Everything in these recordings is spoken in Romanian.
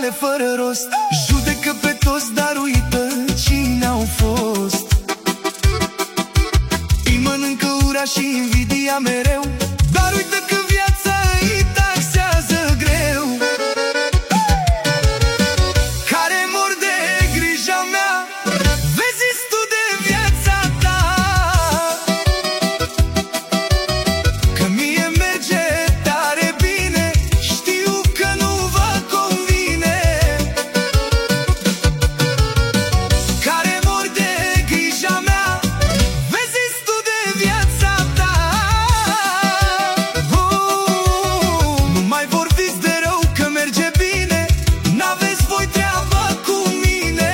de fără rost. Judecă pe toți, dar uită cine au fost. Îi mănâncă ura și invidia mereu, dar uită că viața îi taxează greu. Care mor de grija mea, vezi tu de viața ta, că mie merge tare bine, știu că nu vă convine. Care mor de grija mea, vezi tu de viața ta. Nu mai vorbiți de rău că merge bine, n-aveți voi treabă cu mine.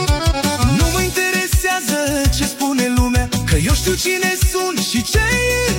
Nu mă interesează ce spune lumea, că eu știu cine sunt și ce